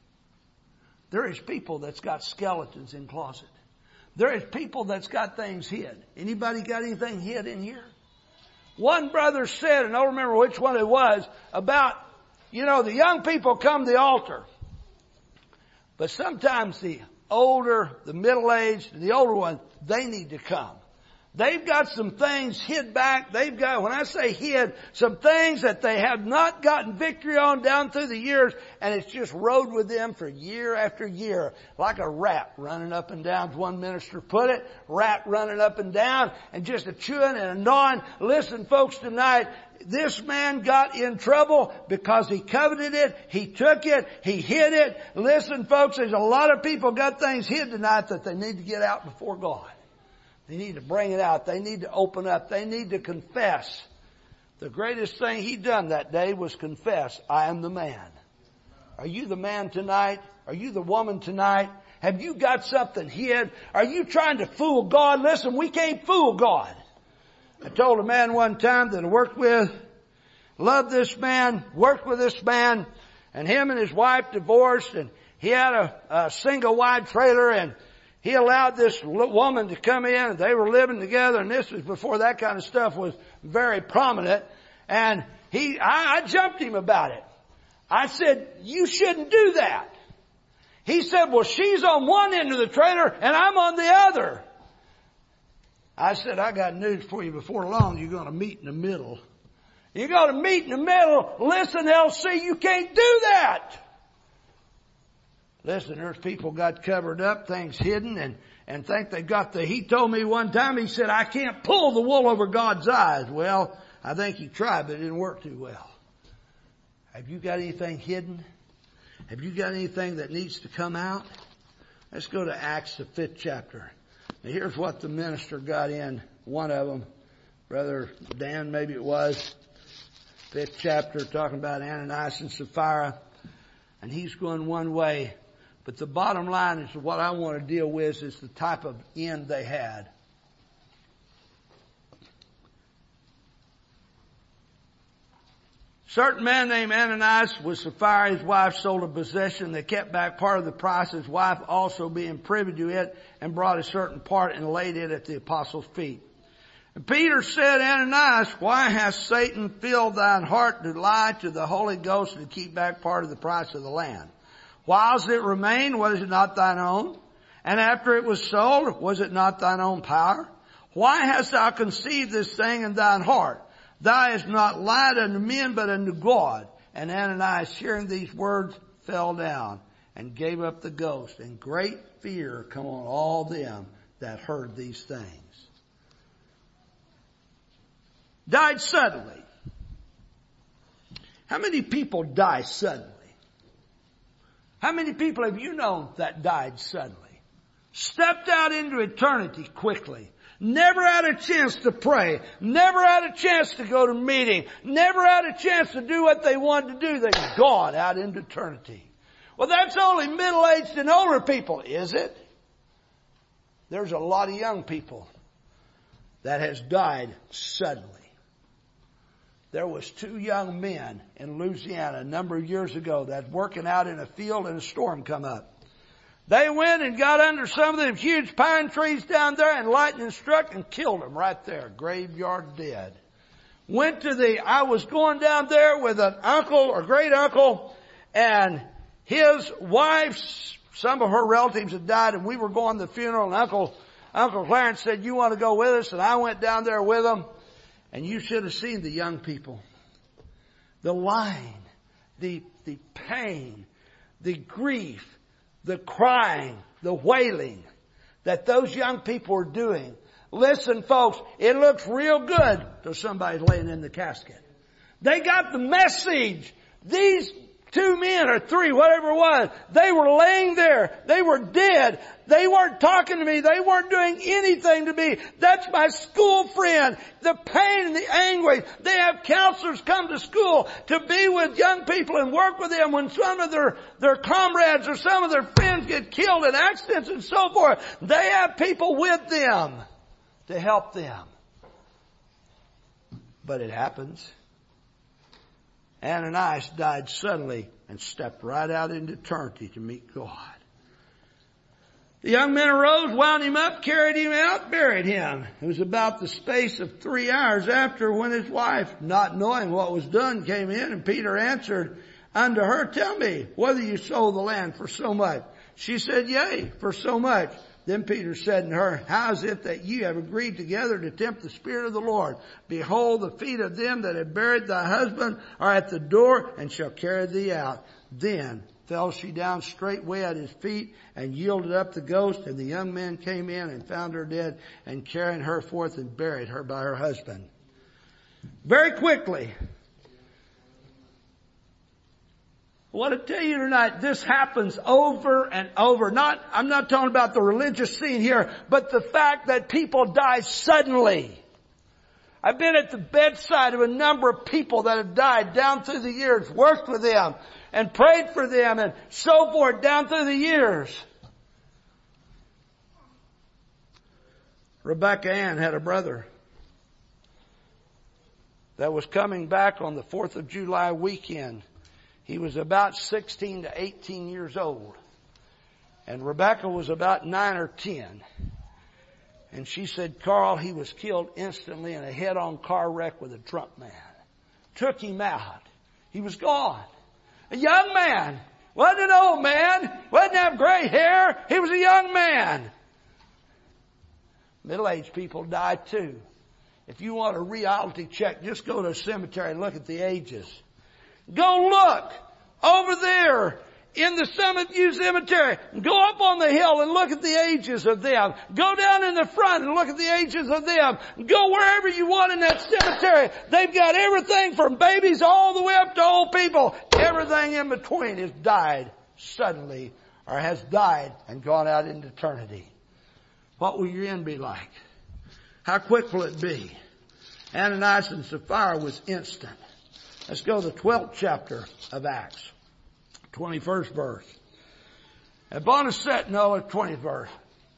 [SPEAKER 1] There is people that's got skeletons in closet. There is people that's got things hid. Anybody got anything hid in here? One brother said, and I don't remember which one it was, about, you know, the young people come to the altar. But sometimes the older, the middle-aged, and the older ones, they need to come. They've got some things hid back. They've got, when I say hid, some things that they have not gotten victory on down through the years, and it's just rode with them for year after year. Like a rat running up and down, as one minister put it, rat running up and down, and just a chewing and a gnawing. Listen, folks, tonight, this man got in trouble because he coveted it, he took it, he hid it. Listen, folks, there's a lot of people got things hid tonight that they need to get out before God. They need to bring it out. They need to open up. They need to confess. The greatest thing he done that day was confess, I am the man. Are you the man tonight? Are you the woman tonight? Have you got something hid? Are you trying to fool God? Listen, we can't fool God. I told a man one time that I worked with, loved this man, worked with this man, and him and his wife divorced, and he had a, a single wide trailer, and he allowed this woman to come in, and they were living together, and this was before that kind of stuff was very prominent. And he, I, I jumped him about it. I said, you shouldn't do that. He said, well, she's on one end of the trailer, and I'm on the other. I said, I got news for you. Before long, you're going to meet in the middle. You're going to meet in the middle. Listen, L C, you can't do that. Listen, there's people got covered up, things hidden, and, and think they got the, he told me one time, he said, I can't pull the wool over God's eyes. Well, I think he tried, but it didn't work too well. Have you got anything hidden? Have you got anything that needs to come out? Let's go to Acts, the fifth chapter. Now here's what the minister got in, one of them, Brother Dan, maybe it was, fifth chapter, talking about Ananias and Sapphira. And he's going one way. But the bottom line is what I want to deal with is the type of end they had. Certain man named Ananias with Sapphira, his wife, sold a possession. They kept back part of the price, his wife also being privy to it, and brought a certain part and laid it at the apostles' feet. And Peter said, Ananias, why hath Satan filled thine heart to lie to the Holy Ghost and to keep back part of the price of the land? Whilst it remained, was it not thine own? And after it was sold, was it not thine own power? Why hast thou conceived this thing in thine heart? Thou hast not lied unto men, but unto God. And Ananias, hearing these words, fell down and gave up the ghost. And great fear come on all them that heard these things. Died suddenly. How many people die suddenly? How many people have you known that died suddenly? Stepped out into eternity quickly. Never had a chance to pray. Never had a chance to go to meeting. Never had a chance to do what they wanted to do. They've gone out into eternity. Well, that's only middle-aged and older people, is it? There's a lot of young people that has died suddenly. There was two young men in Louisiana a number of years ago that was working out in a field and a storm come up. They went and got under some of them huge pine trees down there and lightning struck and killed them right there. Graveyard dead. Went to the, I was going down there with an uncle or great uncle and his wife's, some of her relatives had died and we were going to the funeral and Uncle, Uncle Clarence said, you want to go with us? And I went down there with them and you should have seen the young people. The lying, the, the pain, the grief, the crying, the wailing that those young people are doing. Listen, folks, it looks real good till somebody's laying in the casket. They got the message. These two men or three, whatever it was, they were laying there. They were dead. They weren't talking to me. They weren't doing anything to me. That's my school friend. The pain and the anguish. They have counselors come to school to be with young people and work with them when some of their, their comrades or some of their friends get killed in accidents and so forth. They have people with them to help them. But it happens. Ananias died suddenly and stepped right out into eternity to meet God. The young men arose, wound him up, carried him out, buried him. It was about the space of three hours after when his wife, not knowing what was done, came in, and Peter answered unto her, tell me whether you sold the land for so much. She said, yea, for so much. Then Peter said unto her, how is it that ye have agreed together to tempt the Spirit of the Lord? Behold, the feet of them that have buried thy husband are at the door, and shall carry thee out. Then fell she down straightway at his feet, and yielded up the ghost. And the young men came in and found her dead, and carrying her forth and buried her by her husband. Very quickly, I want to tell you tonight, this happens over and over. Not, I'm not talking about the religious scene here, but the fact that people die suddenly. I've been at the bedside of a number of people that have died down through the years, worked with them and prayed for them and so forth down through the years. Rebecca Ann had a brother that was coming back on the fourth of July weekend. He was about sixteen to eighteen years old. And Rebecca was about nine or ten. And she said, Carl, he was killed instantly in a head-on car wreck with a drunk man. Took him out. He was gone. A young man. Wasn't an old man. Wasn't have gray hair. He was a young man. Middle-aged people die too. If you want a reality check, just go to a cemetery and look at the ages. Go look over there in the Summit View Cemetery. Go up on the hill and look at the ages of them. Go down in the front and look at the ages of them. Go wherever you want in that cemetery. They've got everything from babies all the way up to old people. Everything in between has died suddenly or has died and gone out into eternity. What will your end be like? How quick will it be? Ananias and Sapphira was instant. Let's go to the twelfth chapter of Acts, twenty-first verse. Upon a set, no, twentieth verse.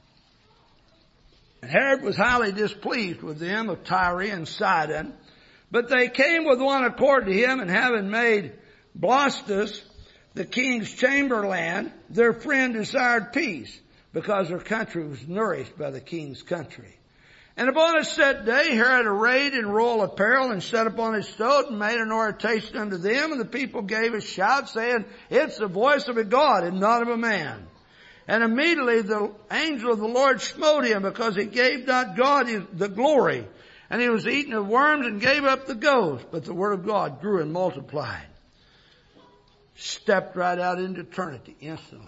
[SPEAKER 1] And Herod was highly displeased with them of Tyre and Sidon. But they came with one accord to him, and having made Blastus the king's chamberlain, their friend desired peace, because their country was nourished by the king's country. And upon a set day, Herod arrayed in royal apparel and sat upon his throne and made an oration unto them. And the people gave a shout, saying, It's the voice of a God and not of a man. And immediately the angel of the Lord smote him, because he gave not God the glory. And he was eaten of worms and gave up the ghost. But the word of God grew and multiplied. Stepped right out into eternity instantly.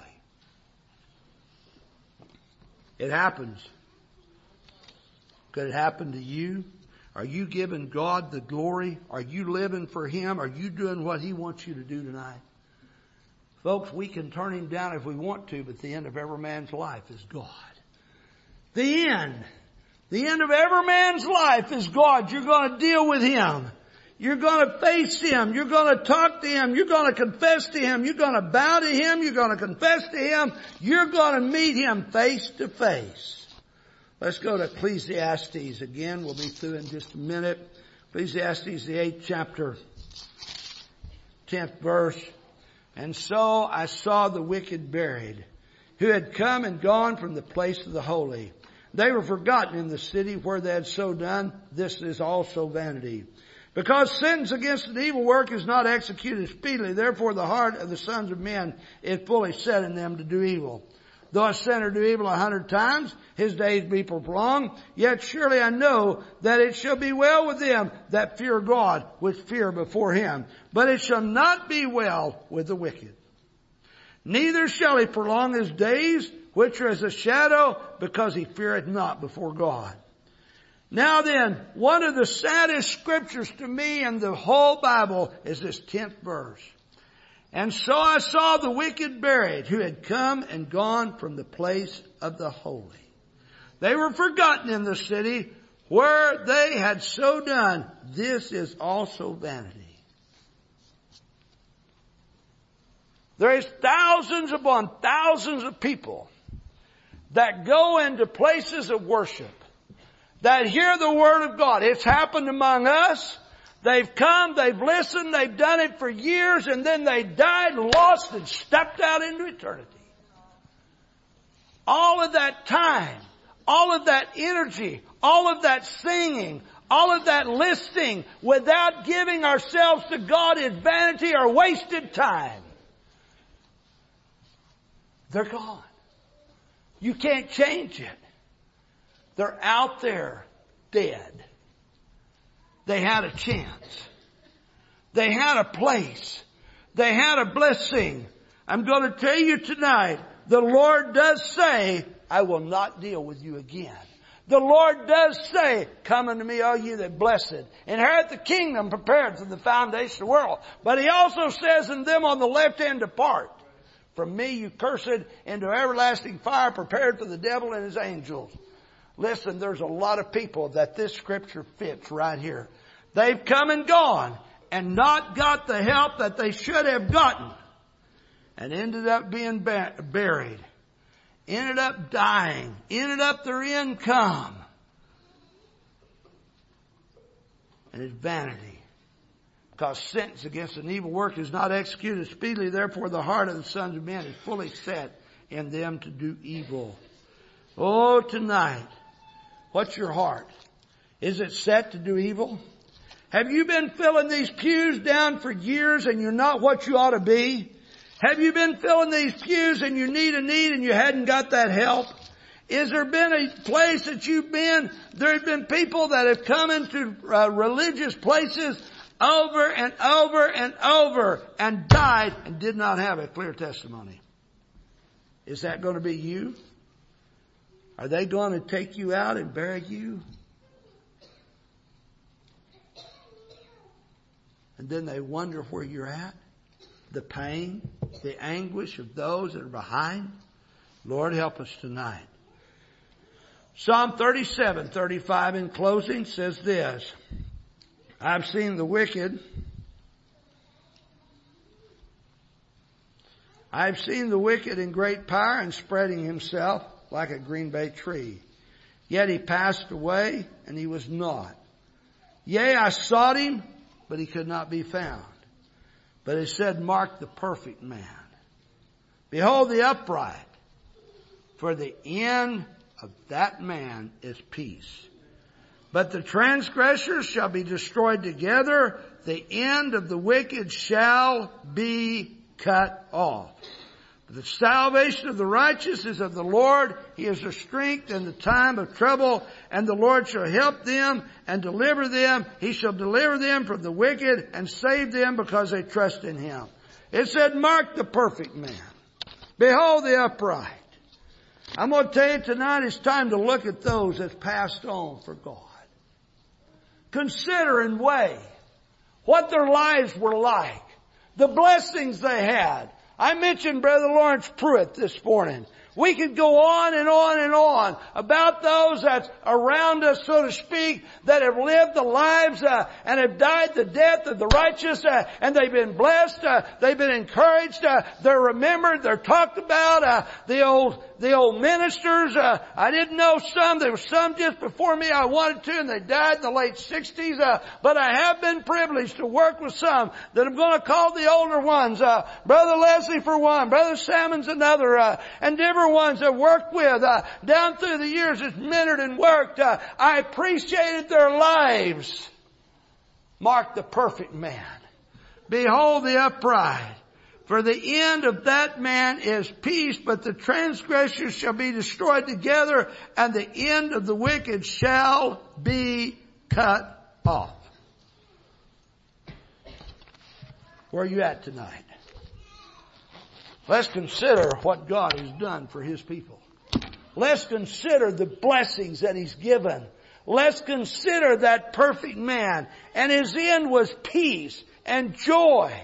[SPEAKER 1] It happens. Could it happen to you? Are you giving God the glory? Are you living for Him? Are you doing what He wants you to do tonight? Folks, we can turn Him down if we want to, but the end of every man's life is God. The end. The end of every man's life is God. You're going to deal with Him. You're going to face Him. You're going to talk to Him. You're going to confess to Him. You're going to bow to Him. You're going to confess to Him. You're going to meet Him face to face. Let's go to Ecclesiastes again. We'll be through in just a minute. Ecclesiastes, the eighth chapter, tenth verse. And so I saw the wicked buried, who had come and gone from the place of the holy. They were forgotten in the city where they had so done. This is also vanity. Because sentence against an evil work is not executed speedily, therefore the heart of the sons of men is fully set in them to do evil. Though a sinner do evil a hundred times, his days be prolonged, yet surely I know that it shall be well with them that fear God, which fear before Him. But it shall not be well with the wicked. Neither shall he prolong his days, which are as a shadow, because he feareth not before God. Now then, one of the saddest scriptures to me in the whole Bible is this tenth verse. And so I saw the wicked buried, who had come and gone from the place of the holy. They were forgotten in the city where they had so done. This is also vanity. There is thousands upon thousands of people that go into places of worship, that hear the Word of God. It's happened among us. They've come, they've listened, they've done it for years, and then they died, lost, and stepped out into eternity. All of that time, all of that energy, all of that singing, all of that listening, without giving ourselves to God is vanity or wasted time. They're gone. You can't change it. They're out there dead. They had a chance. They had a place. They had a blessing. I'm going to tell you tonight, the Lord does say, I will not deal with you again. The Lord does say, come unto me, all you that blessed, inherit the kingdom prepared from the foundation of the world. But He also says, in them on the left hand depart from me, you cursed, into everlasting fire prepared for the devil and his angels. Listen, there's a lot of people that this scripture fits right here. They've come and gone and not got the help that they should have gotten, and ended up being buried, ended up dying, ended up their income. And it's vanity. Because sentence against an evil work is not executed speedily, therefore the heart of the sons of men is fully set in them to do evil. Oh, tonight, what's your heart? Is it set to do evil? Have you been filling these pews down for years and you're not what you ought to be? Have you been filling these pews and you need a need and you hadn't got that help? Is there been a place that you've been? There have been people that have come into uh, religious places over and over and over and died and did not have a clear testimony. Is that going to be you? Are they going to take you out and bury you? And then they wonder where you're at. The pain, the anguish of those that are behind. Lord, help us tonight. Psalm thirty-seven, thirty-five in closing says this. I've seen the wicked. I have seen the wicked in great power and spreading himself like a green bay tree. Yet he passed away and he was not. Yea, I sought him, but he could not be found. But it said, mark the perfect man. Behold the upright, for the end of that man is peace. But the transgressors shall be destroyed together. The end of the wicked shall be cut off. But the salvation of the righteous is of the Lord. He is their strength in the time of trouble. And the Lord shall help them and deliver them. He shall deliver them from the wicked and save them because they trust in Him. It said, mark the perfect man. Behold the upright. I'm going to tell you tonight, it's time to look at those that passed on for God. Consider and weigh what their lives were like, the blessings they had. I mentioned Brother Lawrence Pruitt this morning. We could go on and on and on about those that's around us, so to speak, that have lived the lives uh, and have died the death of the righteous, uh, and they've been blessed, uh, they've been encouraged, uh, they're remembered, they're talked about. Uh, the old, the old ministers, uh, I didn't know some. There were some just before me I wanted to, and they died in the late sixties. Uh, but I have been privileged to work with some that I'm going to call the older ones. Uh, Brother Leslie for one, Brother Salmon's another, uh, and different ones I've worked with uh, down through the years as mentored and worked. Uh, I appreciated their lives. Mark the perfect man. Behold the upright. For the end of that man is peace, but the transgressors shall be destroyed together, and the end of the wicked shall be cut off. Where are you at tonight? Let's consider what God has done for His people. Let's consider the blessings that He's given. Let's consider that perfect man. And his end was peace and joy.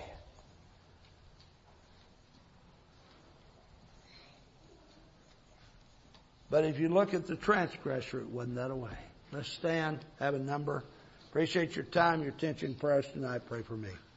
[SPEAKER 1] But if you look at the transgressor, it wasn't that way. Let's stand, have a number. Appreciate your time, your attention, prayers tonight. Pray for me.